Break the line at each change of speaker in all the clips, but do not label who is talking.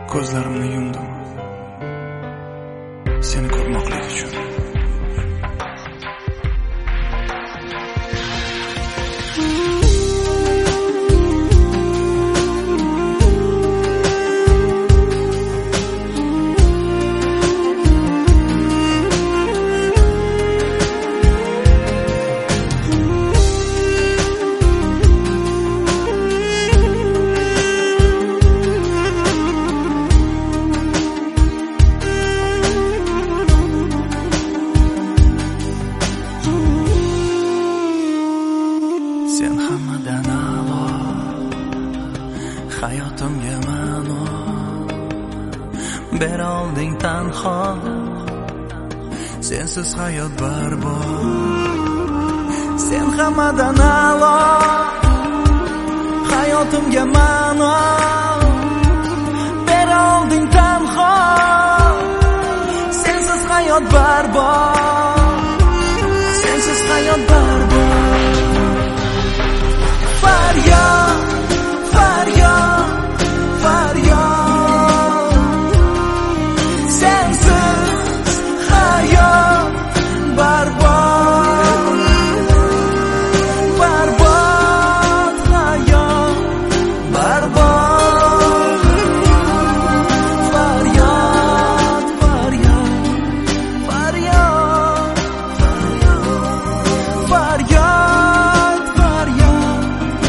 Ko'zlarimni yumdim seni ko'rmoqlik uchun. Sen hammadan a'lo, hayotimga ma'no bera olding tanho. Sensiz hayot barbod. Sen hammadan a'lo, hayotimga ma'no bera olding tanho. Sensiz hayot barbod. Sensiz hayot barbod. Faryod, faryod, faryod. Sensiz hayot barbod. Barbod hayot, barbod. Faryod, faryod, faryod, faryod, faryod.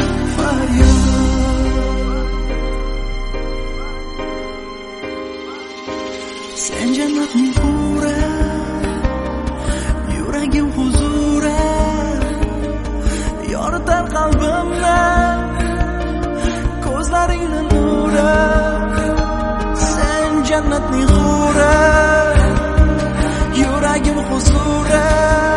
Sen jannatning huri, yuragim huzuri, yoritar qalbimni ko'zlaringning nuri. Sen jannatning huri, yuragim huzuri.